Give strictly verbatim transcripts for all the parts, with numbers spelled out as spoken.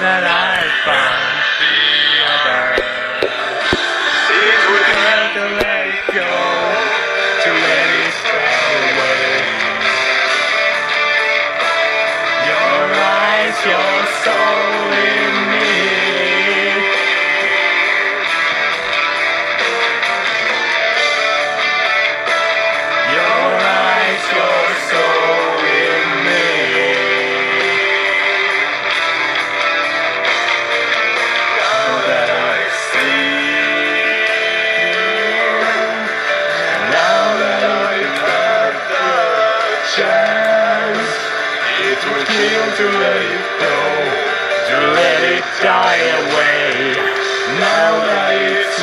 that I found the other. It would hurt to let it go, to let it fly away. Your eyes, your soul in me. Your eyes, your soul in me. Now that I see, now that I've had the chance, it would kill to let it go, to let it die away. Now that it's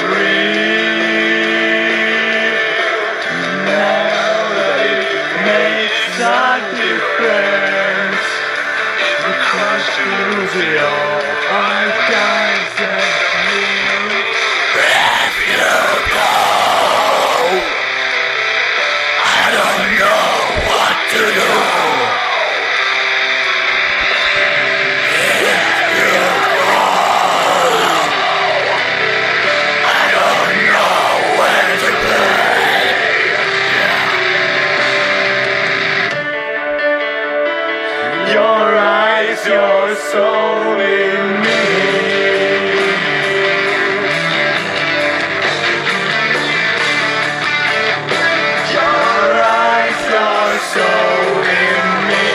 real, now that it makes a difference, because to lose it all, I can't stand you. If you go, I don't know what to do. Your eyes, your soul in me. Your eyes, your soul in me.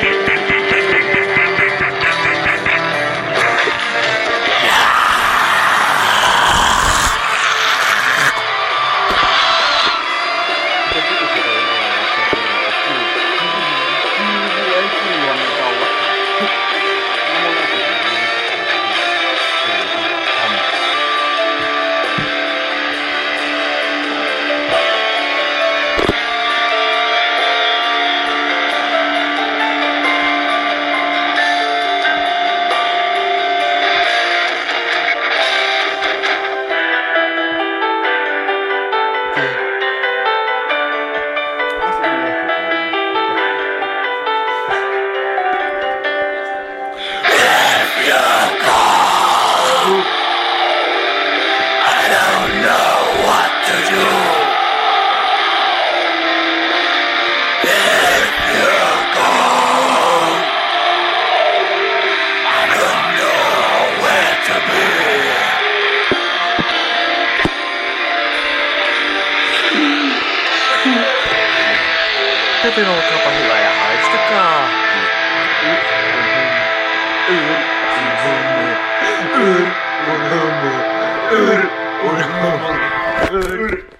Täytyy olkaapa hyvä ja haistakaa. Ur, ur, ur, ur, ur, ur, ur, ur, ur.